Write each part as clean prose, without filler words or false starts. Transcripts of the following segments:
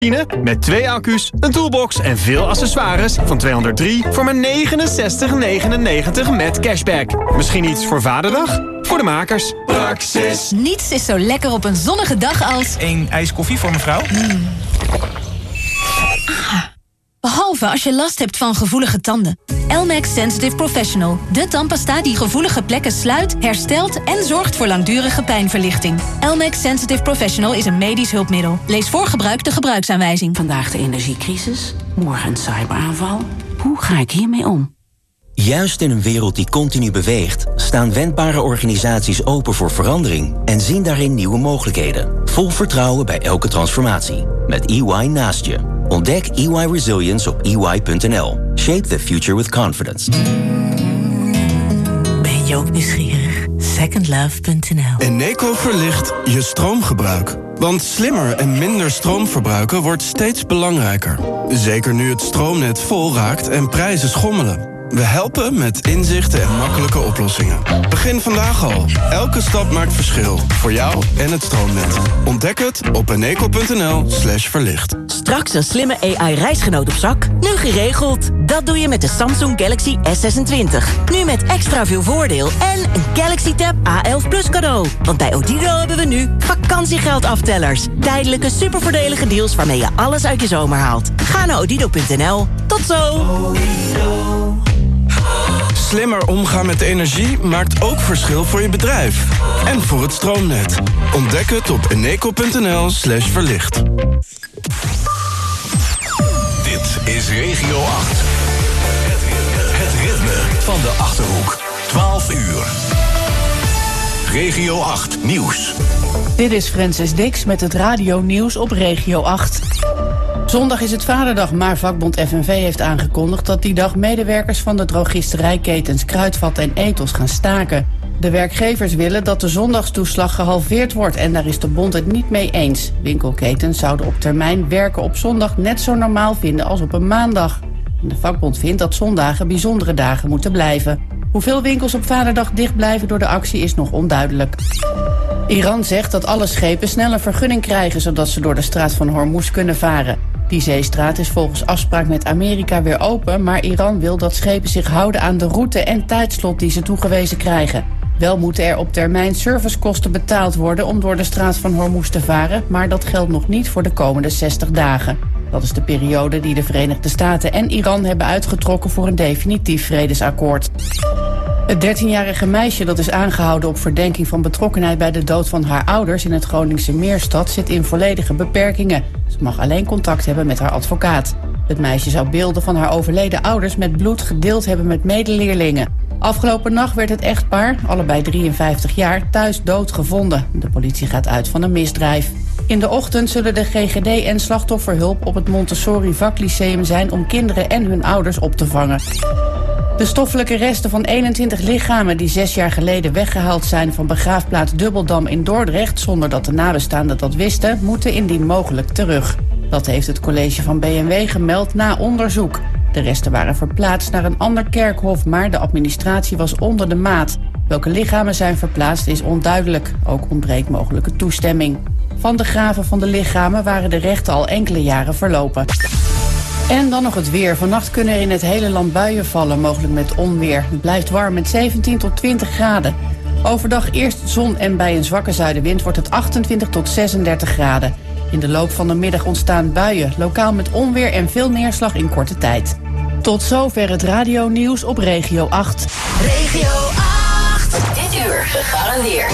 Met 2 accu's, een toolbox en veel accessoires van 203 voor maar 69,99 met cashback. Misschien iets voor Vaderdag? Voor de makers. Praxis. Niets is zo lekker op een zonnige dag als... Een ijskoffie voor mevrouw? Behalve als je last hebt van gevoelige tanden. Elmex Sensitive Professional. De tandpasta die gevoelige plekken sluit, herstelt en zorgt voor langdurige pijnverlichting. Elmex Sensitive Professional is een medisch hulpmiddel. Lees voor gebruik de gebruiksaanwijzing. Vandaag de energiecrisis, morgen een cyberaanval. Hoe ga ik hiermee om? Juist in een wereld die continu beweegt, staan wendbare organisaties open voor verandering en zien daarin nieuwe mogelijkheden. Vol vertrouwen bij elke transformatie. Met EY naast je. Ontdek EY Resilience op ey.nl. Shape the future with confidence. Ben je ook nieuwsgierig? Secondlove.nl. Eneco verlicht je stroomgebruik. Want slimmer en minder stroom verbruiken wordt steeds belangrijker. Zeker nu het stroomnet vol raakt en prijzen schommelen. We helpen met inzichten en makkelijke oplossingen. Begin vandaag al. Elke stap maakt verschil. Voor jou en het stroomnet. Ontdek het op eneco.nl/verlicht. Straks een slimme AI-reisgenoot op zak? Nu geregeld. Dat doe je met de Samsung Galaxy S26. Nu met extra veel voordeel en een Galaxy Tab A11 Plus cadeau. Want bij Odido hebben we nu vakantiegeldaftellers. Tijdelijke supervoordelige deals waarmee je alles uit je zomer haalt. Ga naar odido.nl. Tot zo! Slimmer omgaan met energie maakt ook verschil voor je bedrijf. En voor het stroomnet. Ontdek het op eneco.nl/verlicht. Dit is Regio 8. Het ritme van de Achterhoek. 12 uur. Regio 8 Nieuws. Dit is Francis Dix met het Radio Nieuws op Regio 8. Zondag is het Vaderdag, maar vakbond FNV heeft aangekondigd dat die dag medewerkers van de drogisterijketens Kruidvat en Ethos gaan staken. De werkgevers willen dat de zondagstoeslag gehalveerd wordt en daar is de bond het niet mee eens. Winkelketens zouden op termijn werken op zondag net zo normaal vinden als op een maandag. De vakbond vindt dat zondagen bijzondere dagen moeten blijven. Hoeveel winkels op Vaderdag dicht blijven door de actie is nog onduidelijk. Iran zegt dat alle schepen snel een vergunning krijgen zodat ze door de straat van Hormuz kunnen varen. Die zeestraat is volgens afspraak met Amerika weer open, maar Iran wil dat schepen zich houden aan de route en tijdslot die ze toegewezen krijgen. Wel moeten er op termijn servicekosten betaald worden om door de straat van Hormuz te varen, maar dat geldt nog niet voor de komende 60 dagen. Dat is de periode die de Verenigde Staten en Iran hebben uitgetrokken voor een definitief vredesakkoord. Het 13-jarige meisje dat is aangehouden op verdenking van betrokkenheid bij de dood van haar ouders in het Groningse Meerstad zit in volledige beperkingen. Ze mag alleen contact hebben met haar advocaat. Het meisje zou beelden van haar overleden ouders met bloed gedeeld hebben met medeleerlingen. Afgelopen nacht werd het echtpaar, allebei 53 jaar, thuis dood gevonden. De politie gaat uit van een misdrijf. In de ochtend zullen de GGD en slachtofferhulp op het Montessori Vaklyceum zijn om kinderen en hun ouders op te vangen. De stoffelijke resten van 21 lichamen die 6 jaar geleden weggehaald zijn van begraafplaats Dubbeldam in Dordrecht zonder dat de nabestaanden dat wisten, moeten indien mogelijk terug. Dat heeft het college van BMW gemeld na onderzoek. De resten waren verplaatst naar een ander kerkhof, maar de administratie was onder de maat. Welke lichamen zijn verplaatst is onduidelijk. Ook ontbreekt mogelijke toestemming. Van de graven van de lichamen waren de rechten al enkele jaren verlopen. En dan nog het weer. Vannacht kunnen er in het hele land buien vallen, mogelijk met onweer. Het blijft warm met 17 tot 20 graden. Overdag eerst zon en bij een zwakke zuidenwind wordt het 28 tot 36 graden. In de loop van de middag ontstaan buien, lokaal met onweer en veel neerslag in korte tijd. Tot zover het radionieuws op Regio 8. Regio 8. Dit uur gegarandeerd.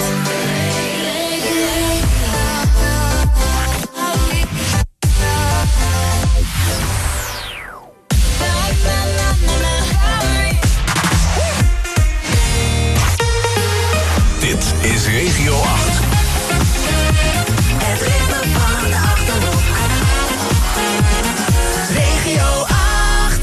Dit is Regio 8. Het ritme van de Achterhoek. Regio 8.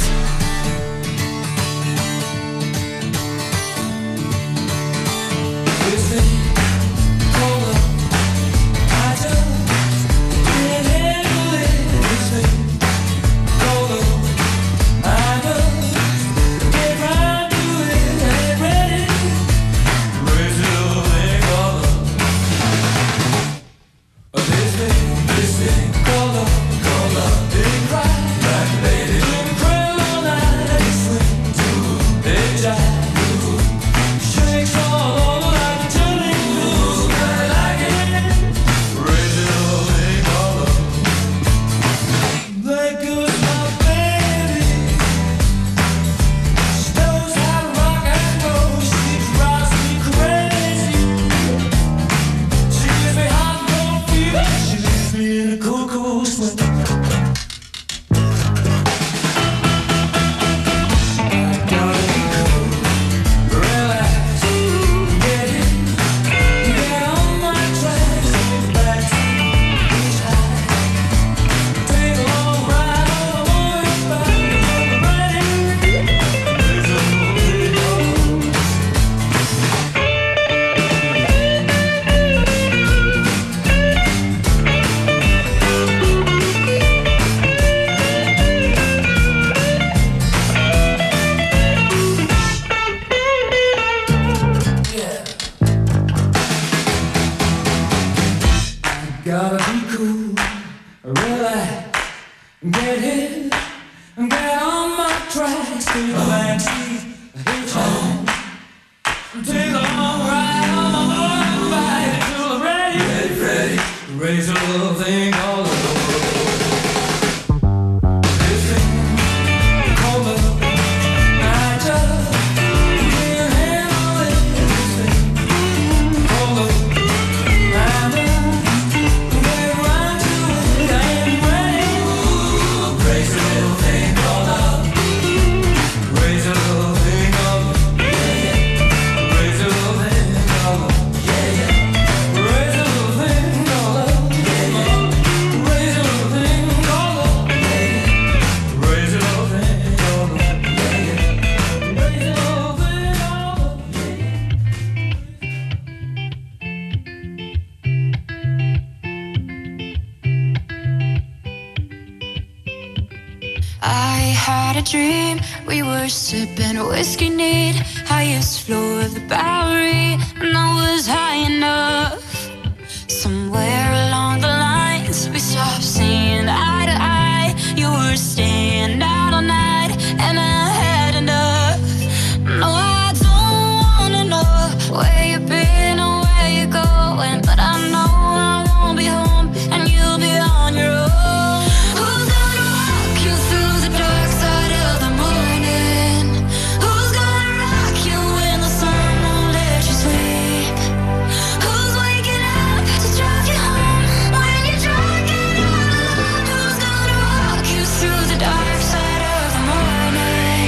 till I get hit, get on my tracks, take the backseat, hitchhike, take the long ride on my motorbike till I'm ready, raise a little thing called the dream. We were sipping whiskey neat, highest floor of the Bowery, and I was high enough. Somewhere along the lines, we stopped seeing eye to eye. You were staying out all night, and I had enough. No, I don't wanna know where you've been or where you're going, but I know I won't be home, and you'll be on your own. Who's gonna walk you through the dark side of the morning? Who's gonna rock you when the sun won't let you sleep? Who's waking up to drive you home when you're drunk and all alone? Who's gonna walk you through the dark side of the morning?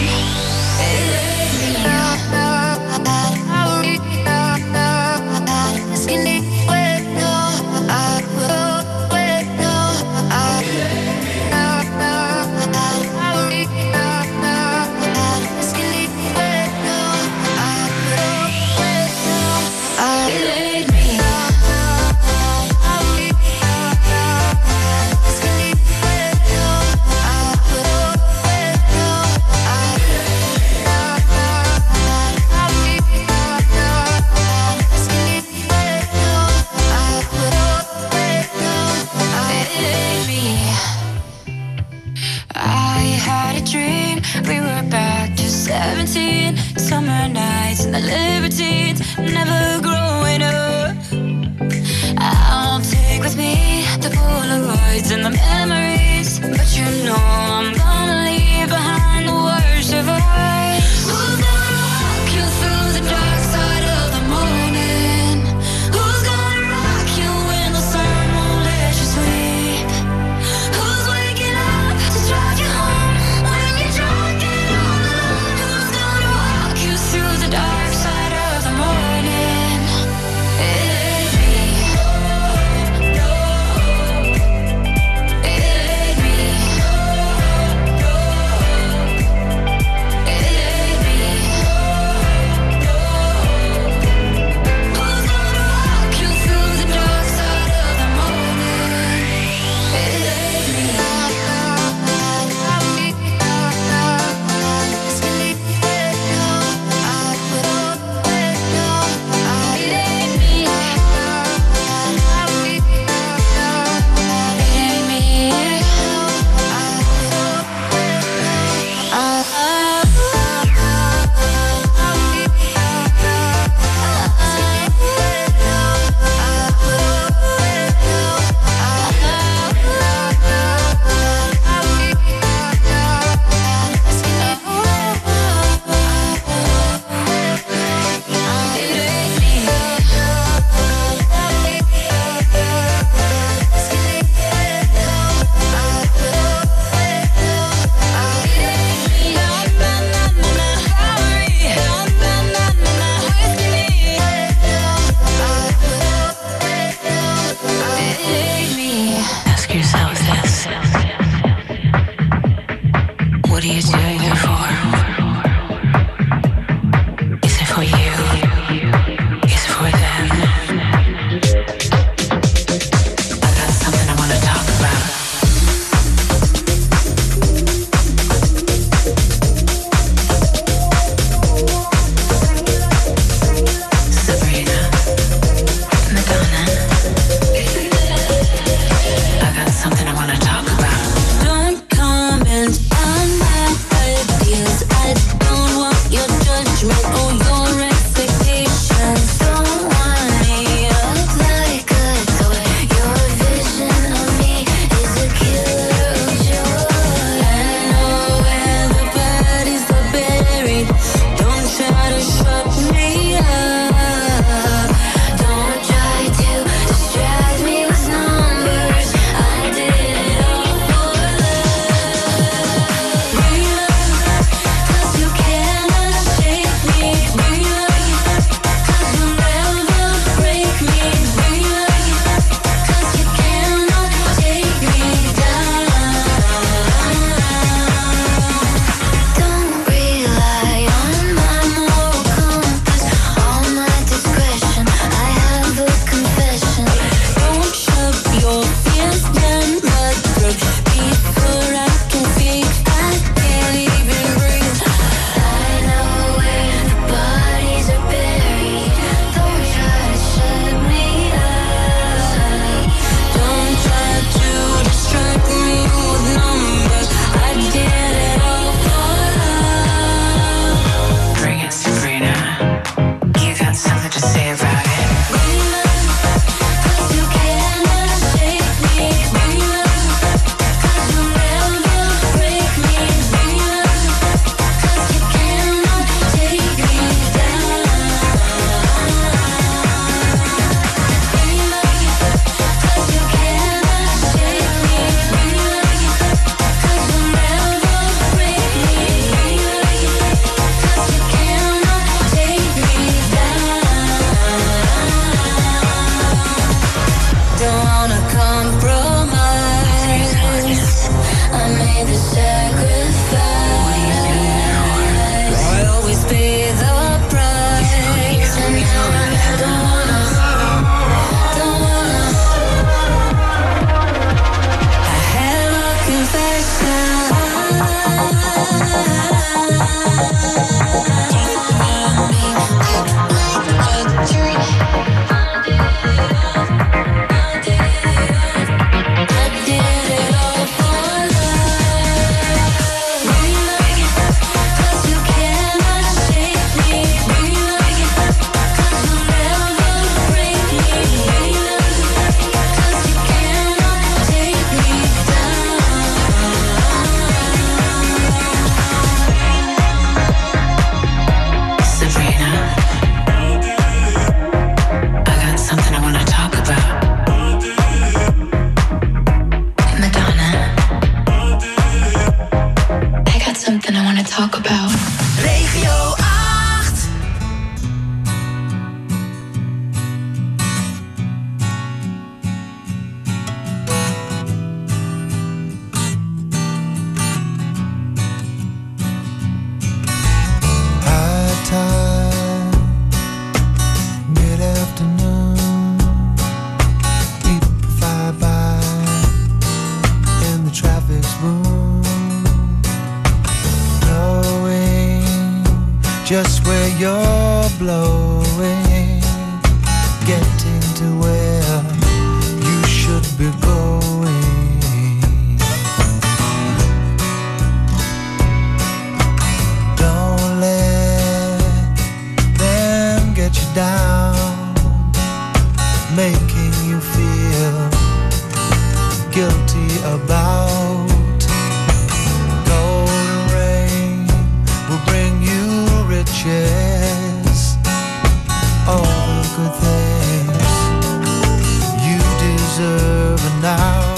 Summer nights and the libertines, never growing up. I'll take with me the Polaroids and the memories, but you know I'm gonna leave behind the worst of us. Who's gonna walk you through the dark side of the morning? Who's gonna rock you when the sun won't let you sleep? Who's waking up to drive you home when you're drunk and all alone? Who's gonna walk you through the dark side of the morning? It ain't me. It ain't me. Just where you're blowing, getting to where you should be going. Don't let them get you down, making you feel guilty about. Golden rain will bring you riches, all the good things you deserve now.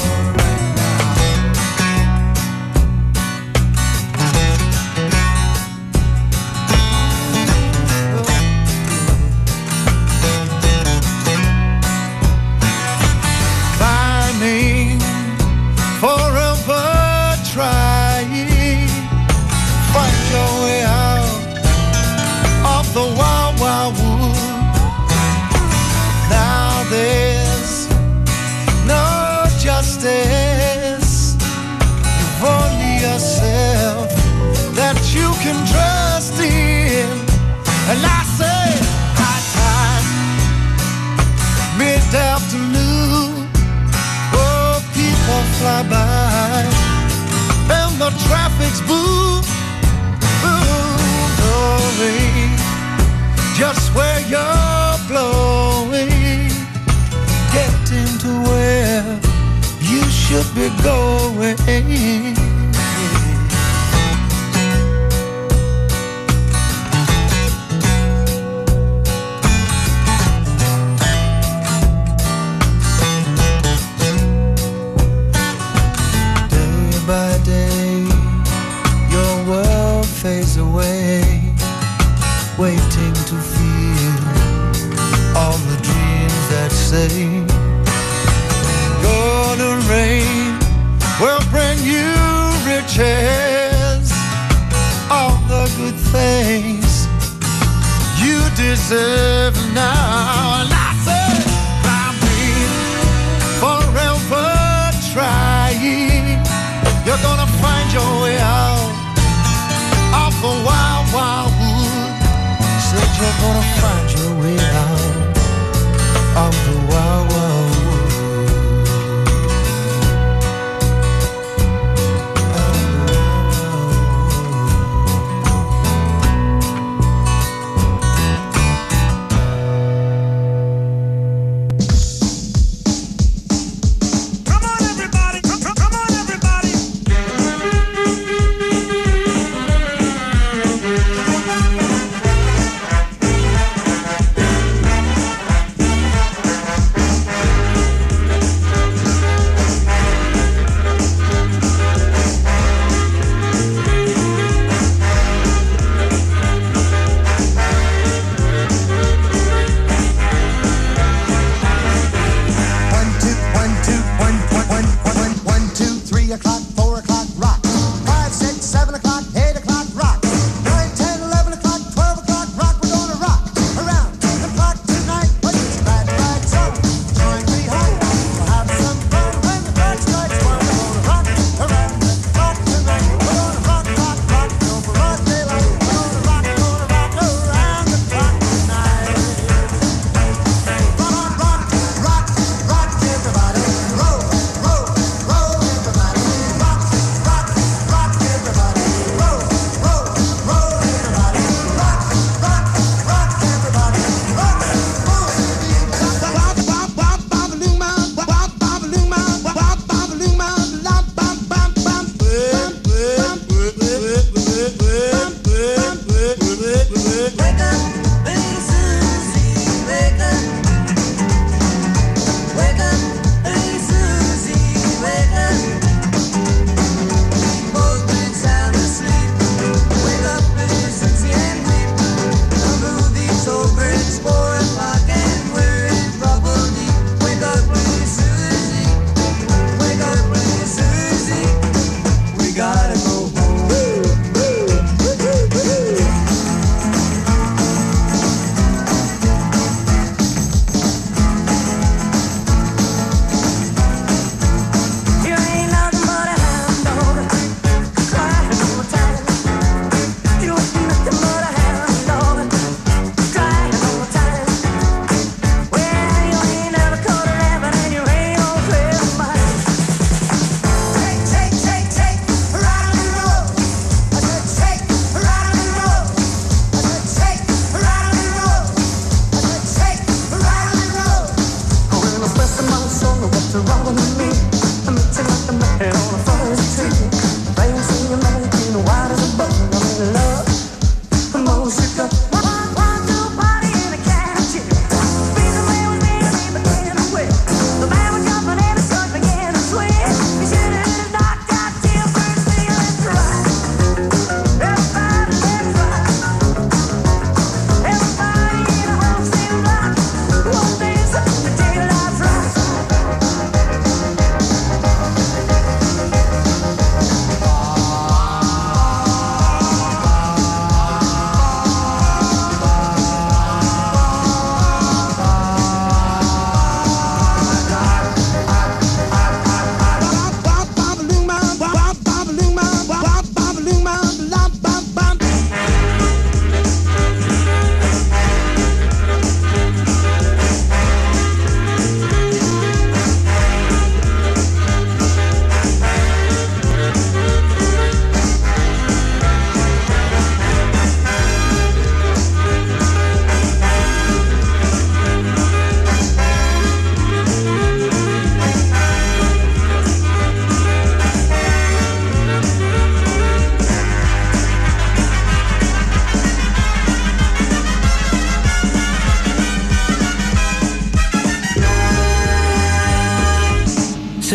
Climbing, forever trying, find your way out of the wild, wild wood. Now there's no justice. You've only yourself that you can trust in. And I say, high time, mid-afternoon, oh, people fly by, and the traffic's boom, boom, blowing. Just where you're blowing, getting to where you should be going. Day by day, your world fades away, waiting to feel all the dreams that say golden rain will bring you riches, all the good things you deserve now. And I say, I've been forever trying. You're gonna find your way out of the wild, wild wood. Said you're gonna find your way out of the wild, wild wood.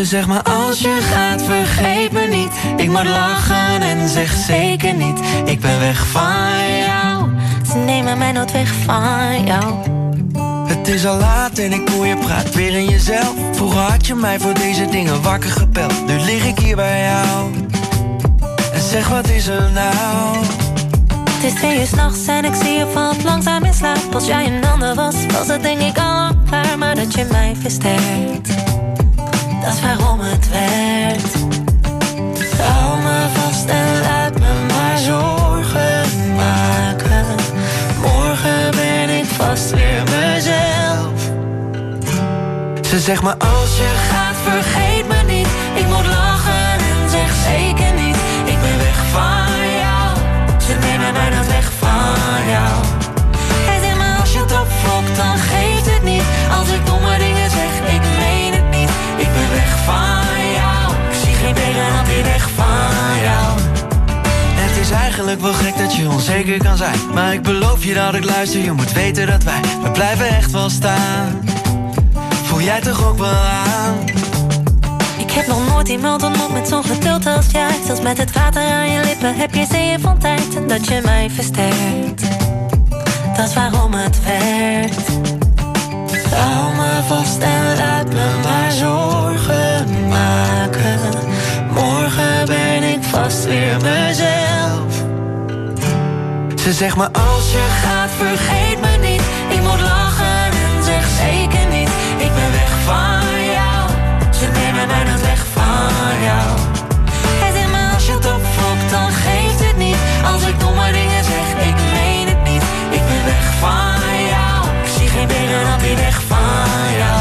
Ze zegt maar als je gaat vergeet me niet. Ik moet lachen en zeg zeker niet. Ik ben weg van jou. Ze nemen mij nooit weg van jou. Het is al laat en ik hoor je praat weer in jezelf. Vroeger had je mij voor deze dingen wakker gebeld. Nu lig ik hier bij jou. En zeg wat is er nou? Het is 2 uur 's nachts en ik zie je valt langzaam in slaap. Als jij een ander was, was het denk ik al lang klaar. Maar dat je mij versterkt, dat is waarom het werkt. Hou me vast en laat me maar zorgen maken. Morgen ben ik vast weer mezelf. Ze zegt maar als je gaat vergeet me niet. Ik moet lachen en zeg zeker niet. Ik ben weg van jou. Ze nemen mij nooit weg van jou. Hij zegt maar als je het opvlokt dan geeft het niet. Als ik domme dingen zeg, ik meen het niet. Ik ben weg van jou. Ik zie geen tegenhand die weg van jou. Het is eigenlijk wel gek dat je onzeker kan zijn. Maar ik beloof je dat ik luister. Je moet weten dat we blijven echt wel staan. Voel jij toch ook wel aan? Ik heb nog nooit iemand ontmoet met zo'n geduld als jij. Zelfs met het water aan je lippen heb je zeeën van tijd. En dat je mij versterkt, dat is waarom het werkt. Hou me vast en laat me maar zorgen maken. Morgen ben ik vast weer mezelf. Ze zegt maar als je gaat vergeet me niet. Ik moet lachen en zeg zeker niet. Ik ben weg van jou. Ze nemen mij nooit weg van jou. Hij zegt maar als je het opvlokt dan geeft het niet. Als ik domme dingen zeg, ik meen het niet. Ik ben weg van jou. Ik zie geen tegenhand die weg van jou.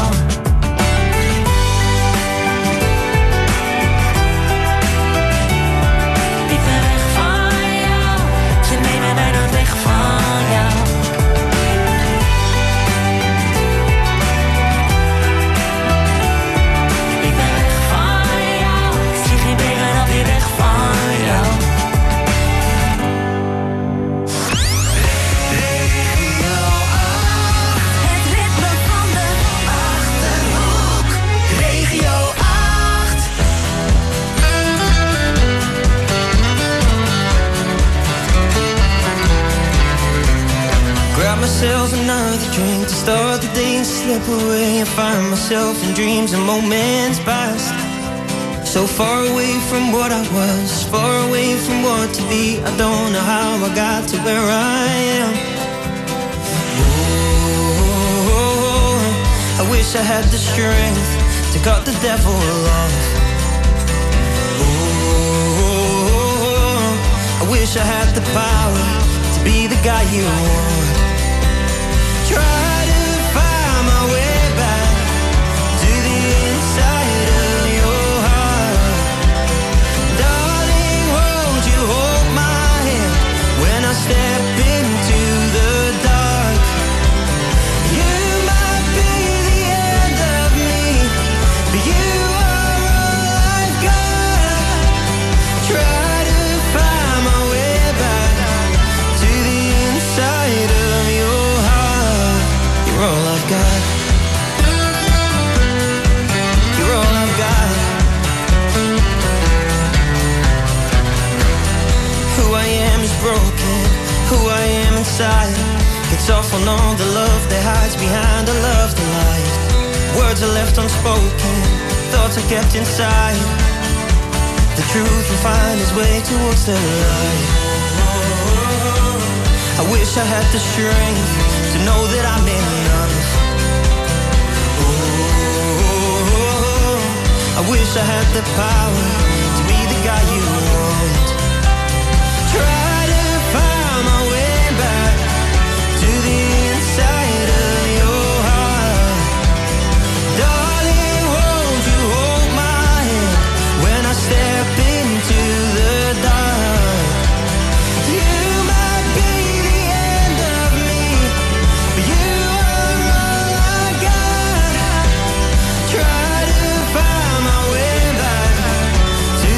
Ik ben weg van jou. Ze nemen mij nooit weg van jou. Ik ben weg van jou. Ik zie geen tegenhand die weg van jou. Het ritme van de Achterhoek. Regio 8. Grab myself another drink to start the day and slip away and find myself in dreams and moments past. So far away from what I was, far away from what to be. I don't know how I got to where I am. Oh, I wish I had the strength to cut the devil off. Oh, I wish I had the power to be the guy you want. Try to find my way back to the inside of your heart. Darling, won't you hold my hand when I step into the dark? You might be the end of me, but you are all I've got. Try to find my way back to the inside of your heart. You're all I've got. You're all I've got. Who I am is broken. Who I am inside gets off on all the love that hides behind the love that lies. Words are left unspoken, thoughts are kept inside. The truth will find its way towards the light. I wish I had the strength to know that I'm enough. Oh, I wish I had the power to be the guy you want. Try to find my way back to the inside of your heart. Darling, won't you hold my hand when I step into the dark? You might be the end of me, but you are all I got. Try to find my way back to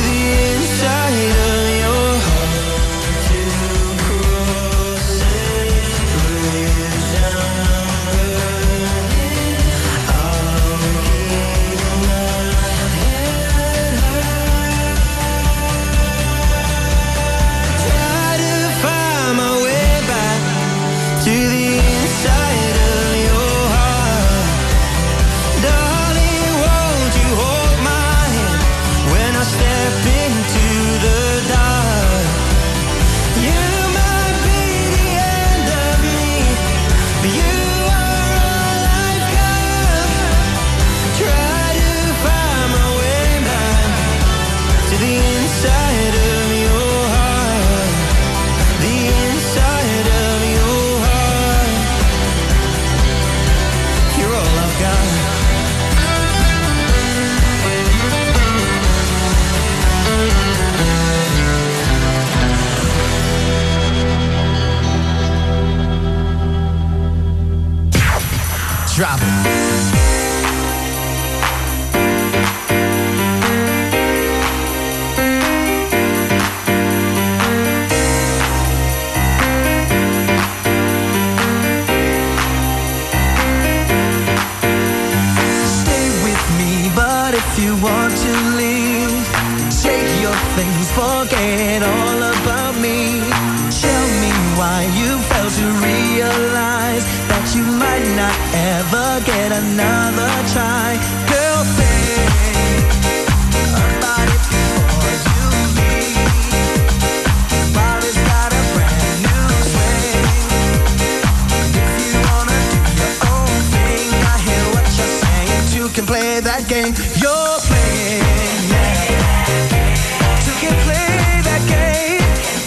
forget all about me. Tell me why you failed to realize that you might not ever get another try. Girl, think about it before you leave. Body's got a brand new swing. If you wanna do your own thing, I hear what you're saying. You can play that game you're playing, yeah. You can play that game.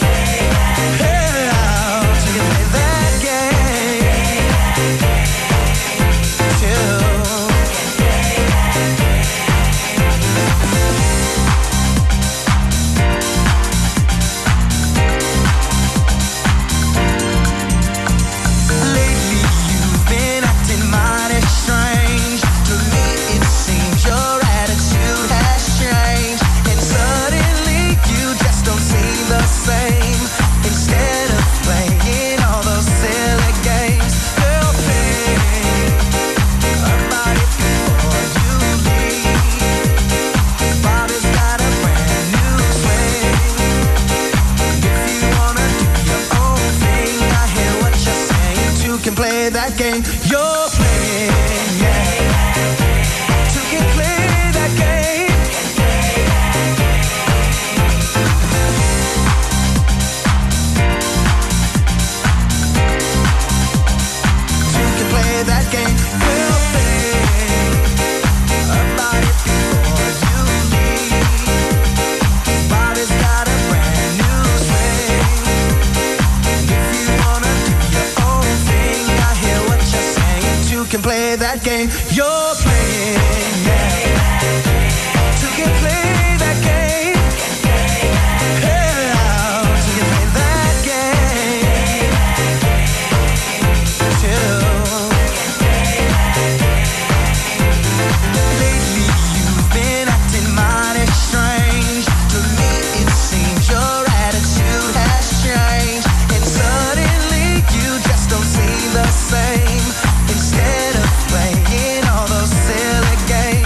Yeah, you can play that game too. Lately you've been acting mighty strange. To me it seems your attitude has changed, and suddenly you just don't seem the same. Instead of playing all those silly games, girl, think about it before you leave. Bobby's got a brand new swing. If you wanna do your own thing, I hear what you're saying. You can play that game you're playing, yeah. You can play that game. You can play that game. We'll think about it before you leave. Body's got a brand new swing. If you wanna do your own thing, I hear what you're saying. You can play that game you're playing, yeah. You can play that game. Yeah, you can play that game too. Lately you've been acting mighty strange. To me it seems your attitude has changed, and suddenly you just don't seem the same. Instead of playing all those silly games,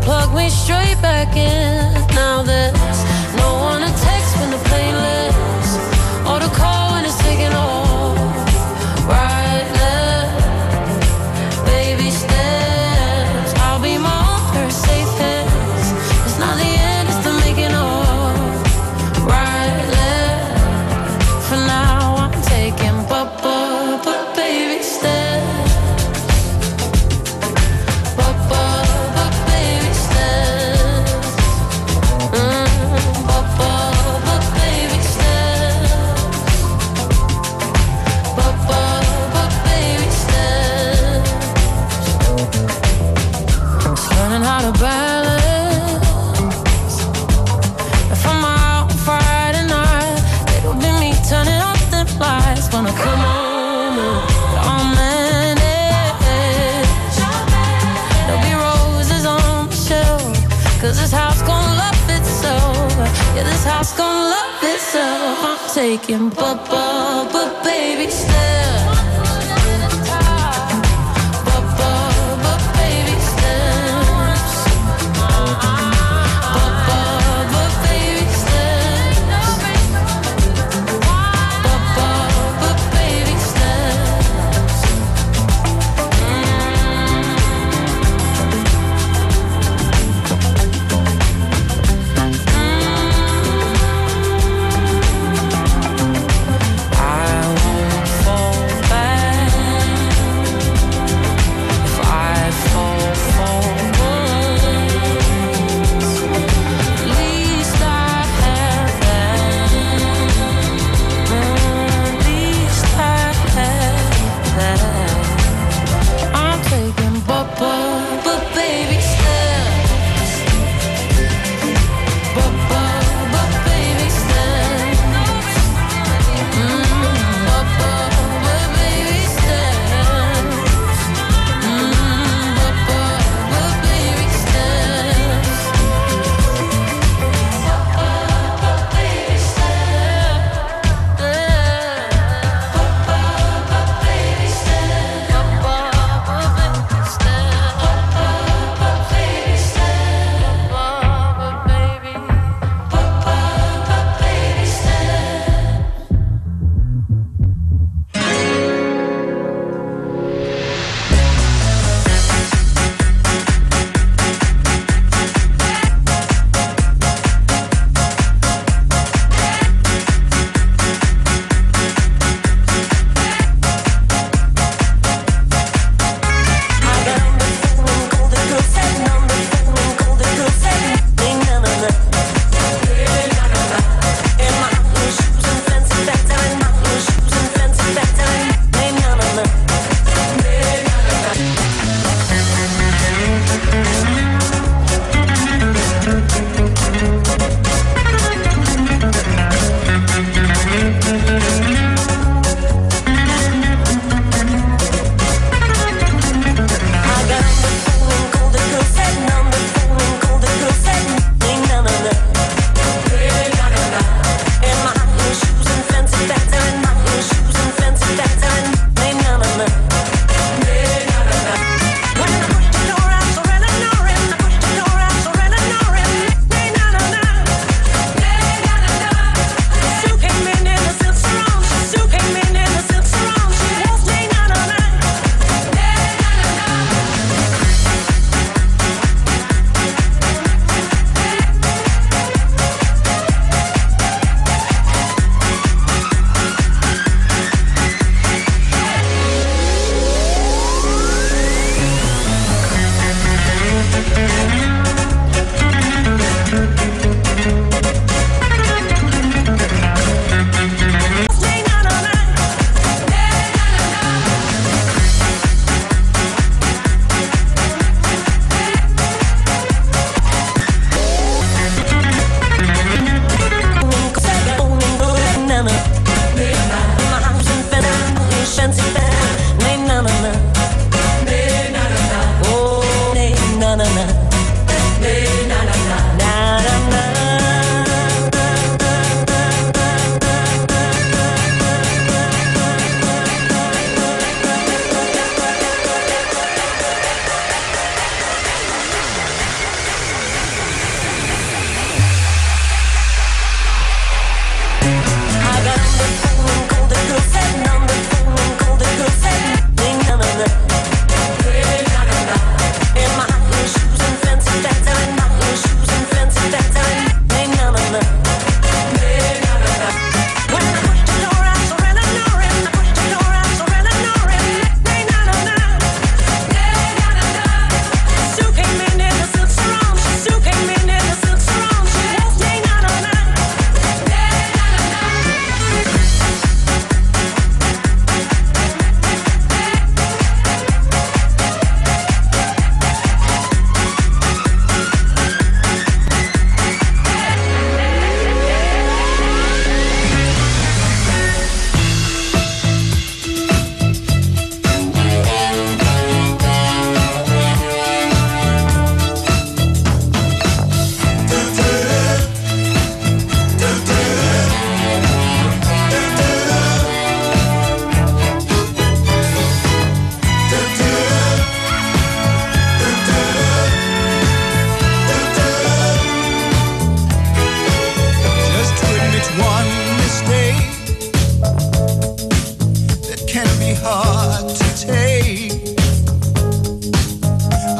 plug me straight back in. Now there's no one to text when the plane lands, or to call when it's taking off. Right left, baby steps. I'll be my own first safe hands. It's not the end, it's the making of. Right left, for now I'm taking but baby steps. How to balance. If I'm out on Friday night, it'll be me turning off the lights. Gonna come home and I'll manage. There'll be roses on the shelf, 'cause this house gon' love itself. Yeah, this house gon' love itself. I'm taking but baby steps. I won't fall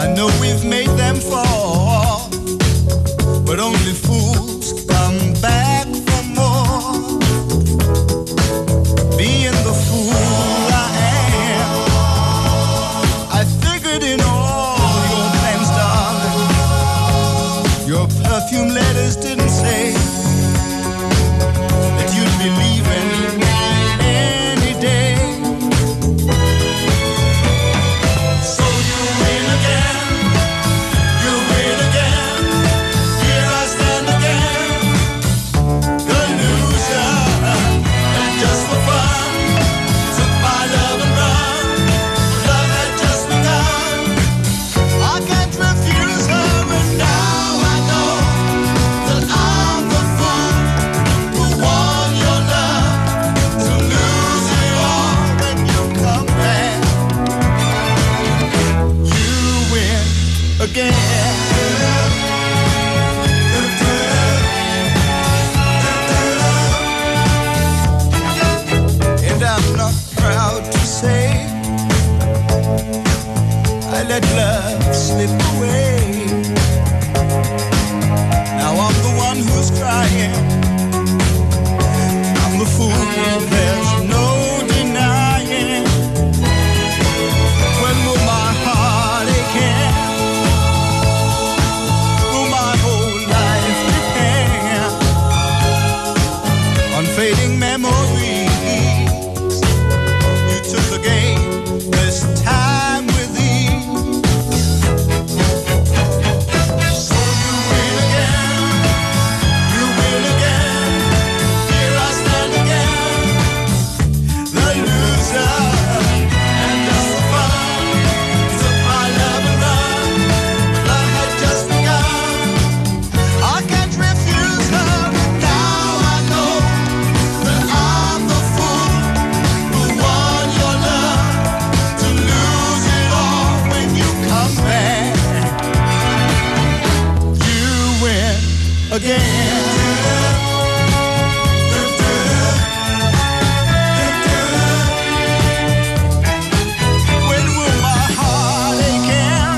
I know we've made them fall, but only fools come back for more. Being the fool I am, I figured in all your plans, darling. Your perfume letters didn't say that you'd be leaving any day. So you win again, you win again. Here I stand again, the loser. And just for fun, took my love and run. Love had just begun. I can't refuse her, and now I know that I'm the fool who won your love to lose it all when you come back. You win again. And I'm not proud to say I let love slip away. Now I'm the one who's crying. I'm the fool, there's no denying. When will my heart ache? Will my whole life depend on fading memories? You took the game this time with ease. So you win again, you win again. Here I stand again, the loser. And just for fun, you took my love and run. But love had just begun. I can't refuse her, but now I know that I'm the fool who won your love to lose it all when you come back. You win again. When will my heart ache?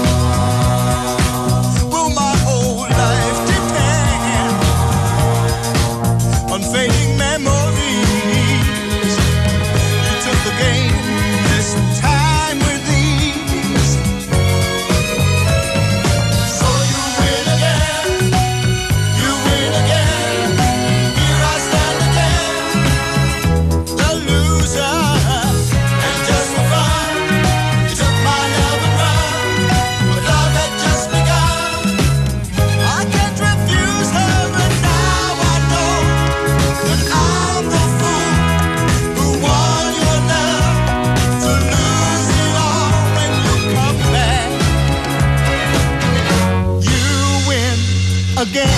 Will my whole life depend on fading memories? You took the game this time with ease. So you win again, you win again. Here I stand again, the loser. And just for fun, you took my love and run. But love had just begun. I can't refuse her, and now I know that I'm the fool who won your love to lose it all when you come back. You win again.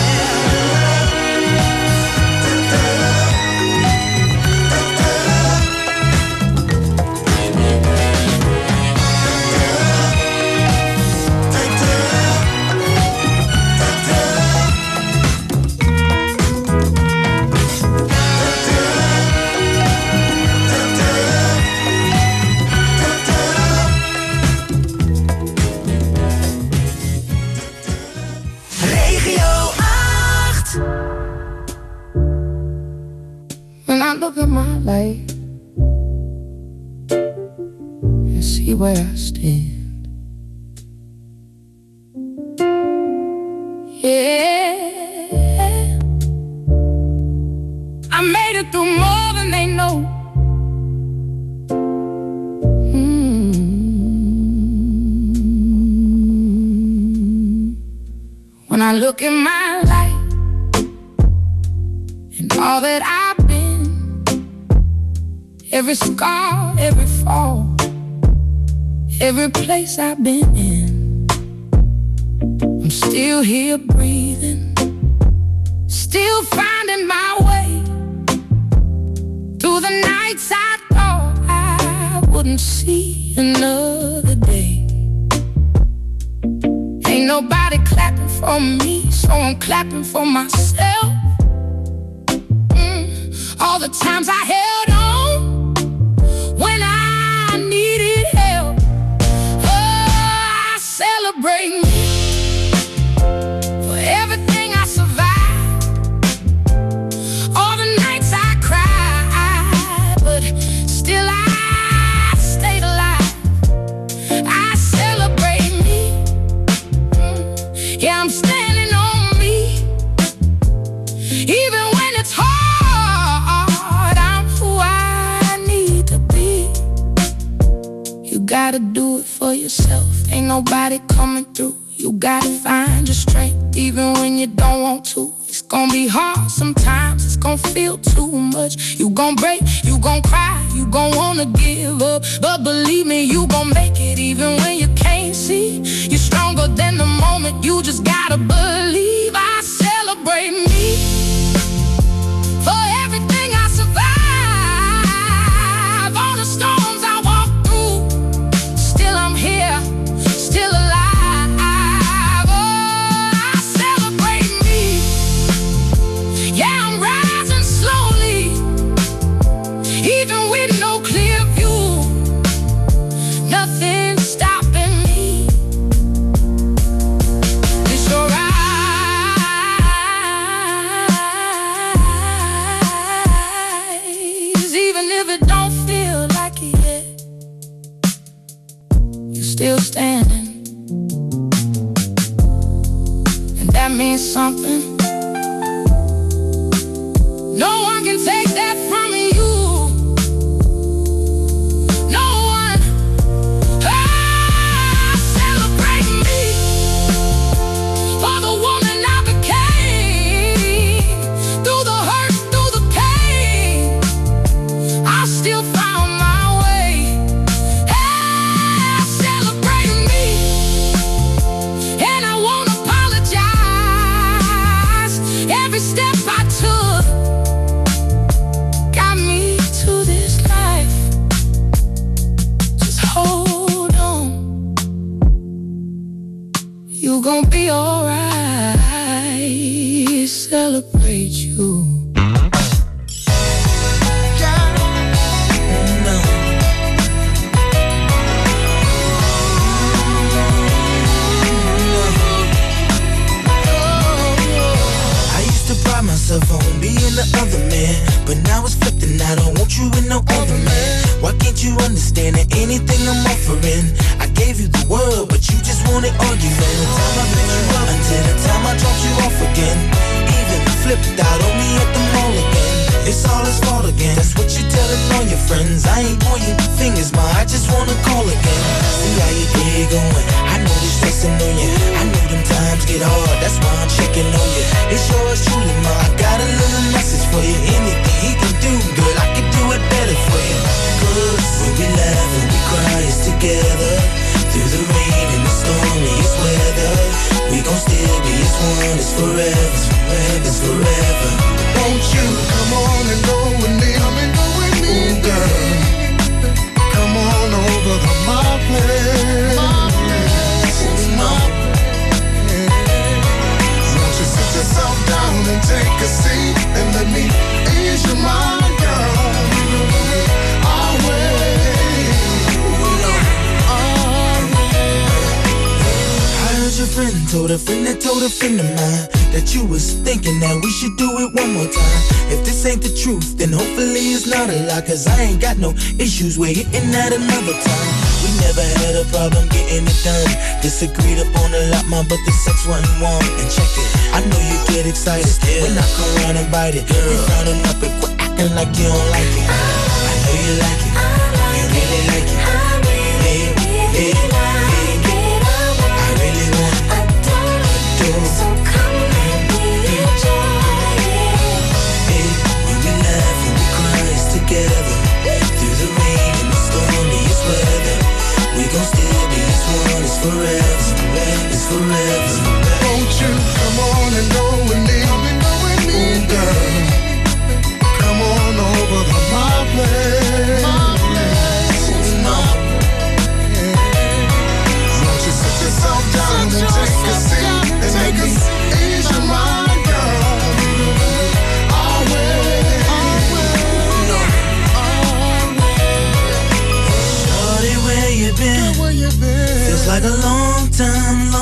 Regio 8. When I look at my life and see where I stand, yeah, I made it through more than they know. When I look at my life and all that I've been, every scar, every fall, every place I've been in, I'm still here breathing, still finding my way through the nights I thought I wouldn't see another day. Ain't nobody clapping for me, so I'm clapping for myself. All the times I held on when I needed help. Oh, I celebrate celebrate me for everything I survived, all the nights I cried, but still I stayed alive. I celebrate me. Yeah, I'm standing on me. Even when it's hard, I'm who I need to be. You gotta do it for yourself. Ain't nobody coming through. You gotta find your strength even when you don't want to. It's gonna be hard sometimes, it's gonna feel too much. You gon' break, you gon' cry, you gon' wanna give up. But believe me, you gon' make it even when you can't see. You're stronger than the moment, you just gotta believe. I celebrate me for everything I survive, all the storms I walk through. Still I'm here, still alive. Oh, I celebrate me. Yeah, I'm rising slowly, even with no clear view. Nothing's stopping me. It's alright, even if it don't feel like it yet. You still standing, and that means something. No one can take that from you. No one. Ah, celebrate me for the woman I became. Through the hurt, through the pain, I still found my way. Ah, celebrate me, and I won't apologize. Every step I took got me to this life. Just hold on, you gon' be alright. Celebrate you. I used to pride myself on being the other man, but now it's flipped and I don't want you in no other man. Why can't you understand that anything I'm offering? I gave you the world, but you just wanted argument. The time I picked you up until the time I dropped you off again. Even flipped out on me at the mall again. It's all his fault again. That's what you're telling all your friends. I ain't pointing fingers, ma, I just wanna call again. See how your day going, I know this stressing on you. I know them times get hard, that's why I'm checking on you. It's yours truly, ma, I got a little message for you. Anything he can do, girl, I can do it better for you. Cause when we laugh and we cry, it's together. Through the rain and the stormiest weather, we gon' still be as one. It's forever, it's forever, it's forever. Won't you come on and go with me? Come and go with me, ooh, girl. Come on over to my place. Won't you sit yourself down and take a seat and let me ease your mind, girl? Our way. I heard your friend told a friend that told a friend of mine that you was thinking that we should do it one more time. If this ain't the truth, then hopefully it's not a lie. Cause I ain't got no issues with hitting that another time. We never had a problem getting it done. Disagreed upon a lot, ma, but the sex wasn't warm. And check it, I know you get excited when I come around and bite it. You frowning up and quit acting like you don't like it. I know you like it, you really like it. Yeah, yeah, yeah. So come let me enjoy it. Hey, when we laugh and we cry, it's together. Through the rain and the stormiest weather, we gon' still be as one. It's forever, it's forever. Won't you come on and go with me? Come and go with me, ooh, girl. Come on over to my place. Won't you sit yourself down and take a seat? Take us, ease your mind, girl. Our way. Shorty, where you been? Where you been? Feels like a long time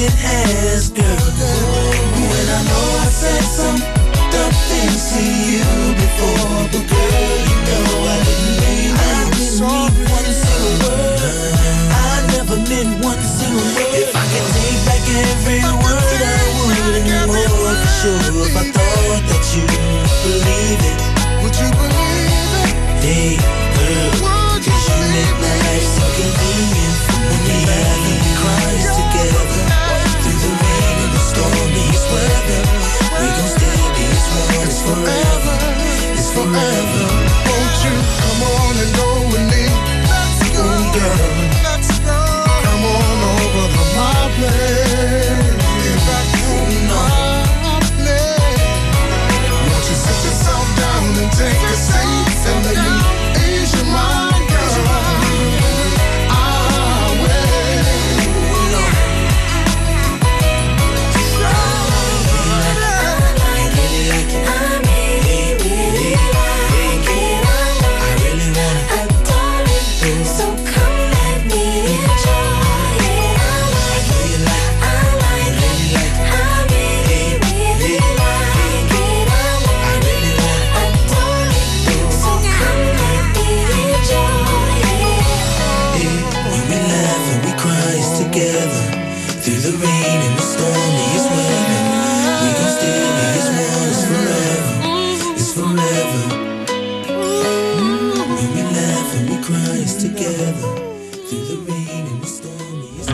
it has, girl. When I know I said some dumb things to you before, but girl, you know I didn't mean one single word. I never meant one single word. If I could take back every word, I would, and more for sure. If I thought that you believe it, would you believe it? Hey, girl, cause you make my life so convenient for me. We cry together through the rain and the stormiest weather. We gon' stay be as one as forever. It's forever. Won't you come on and go with me? Let's go, girl. Let's go. Come on over to my place. Back to my place. Won't you sit yourself down and take a seat and let me ease your mind, girl? I will. So come let me enjoy it. I like it. I like it. I really, really like it. I adore it. So come let me enjoy it. When we laugh and we cry together through the rain and the stormiest weather, we gon' still be as one as forever. It's forever. When we laugh and we cry together through the rain and the stormiest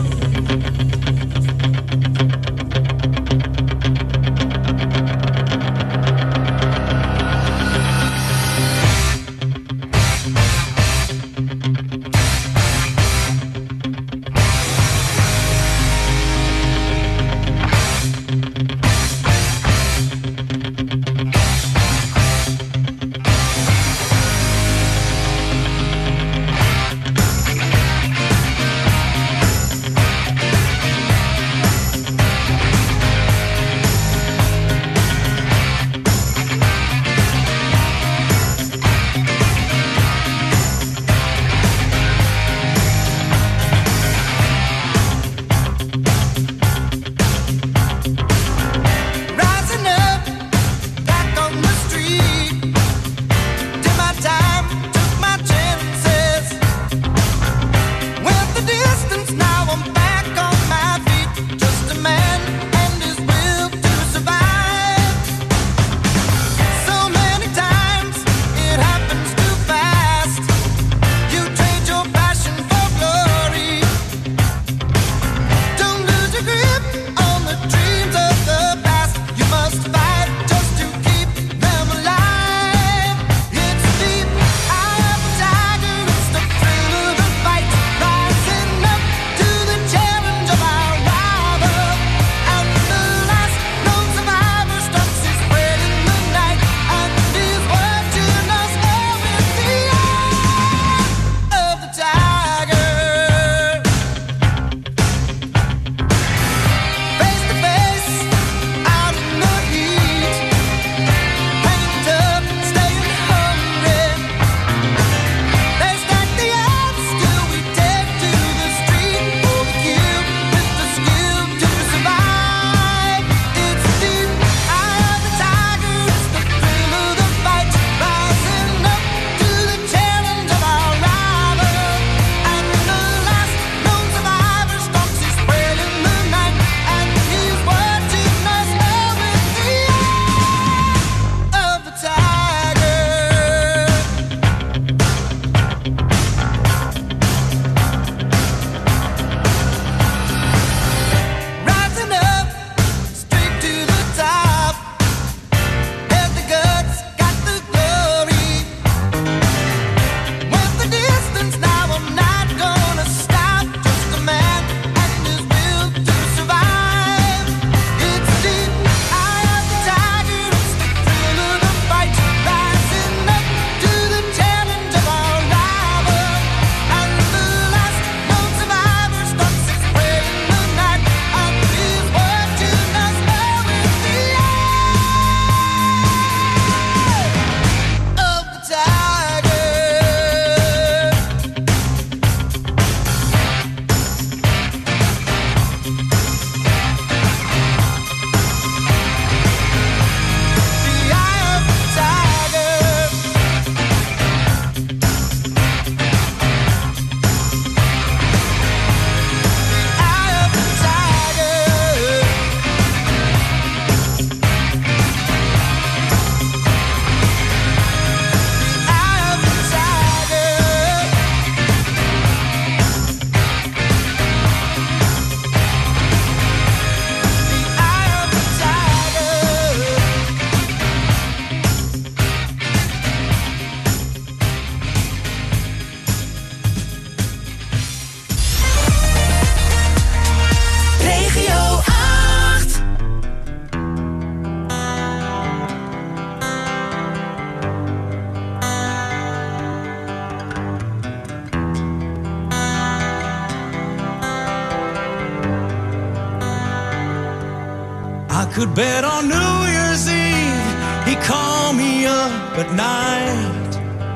could bet on New Year's Eve he called me up at night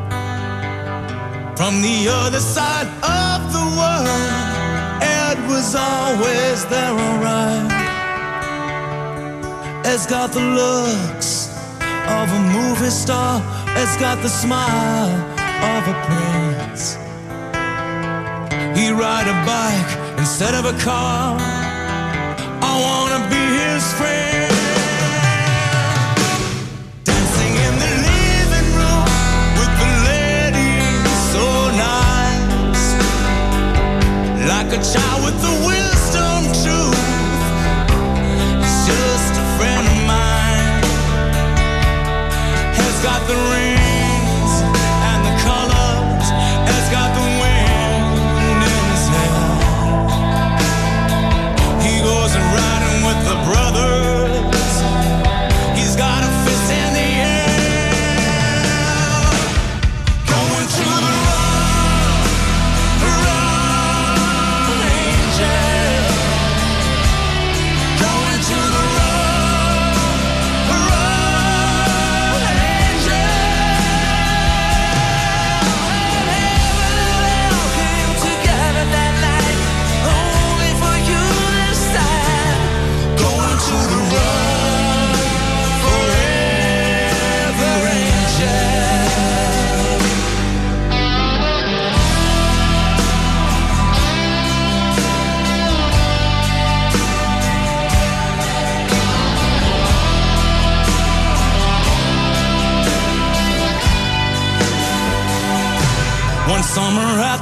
from the other side of the world. Ed was always there, alright. Ed's got the looks of a movie star. Ed's got the smile of a prince. He'd ride a bike instead of a car. I wanna be his friend. Dancing in the living room with the ladies, so nice. Like a child with the